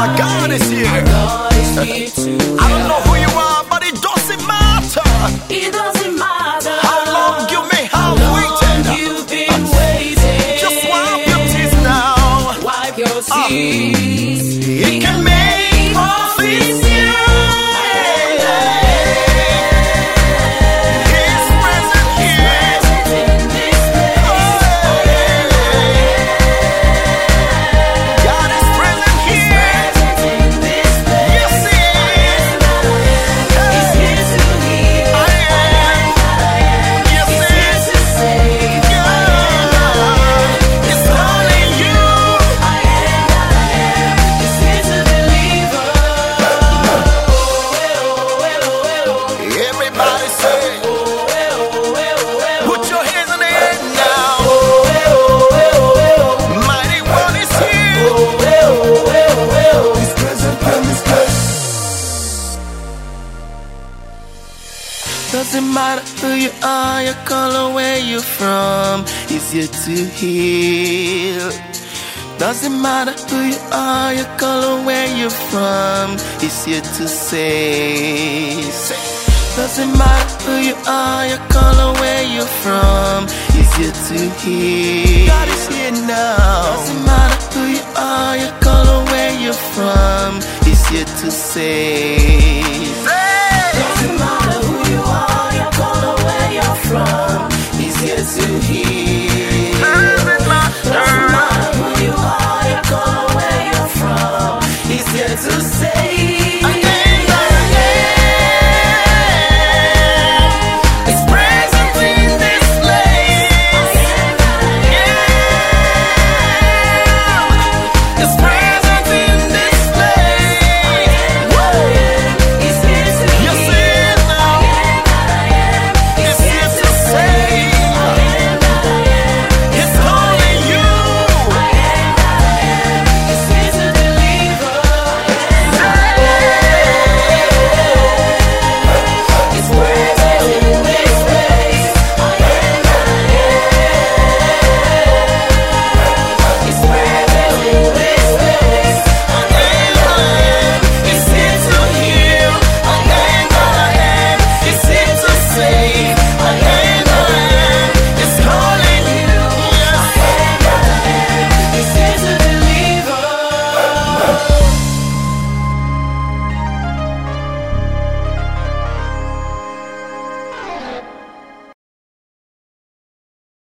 our God is here. Our God is here to I don't know who you are, but it doesn't matter. It doesn't matter How long you may have waited. you've been waiting. Just wipe your tears now. Wipe your tears. He can make all things new. He's present here. In this place. God is present here. In this place. Yes, He is. He's here to heal. I am. Yes, He's He here is. to save. God is calling you. I am that I am. He's here to deliver. Everybody say, put your hands in the air now. Mighty One is here. He's present in this place. Doesn't matter who you are, your color, where you're from, He's here to heal. Doesn't matter who you are, your color, where you're from, He's here to save. Doesn't matter who you are, your color, where you're from, He's here to heal. God is here now. Doesn't matter who you are, your color, where you're from, He's here to save.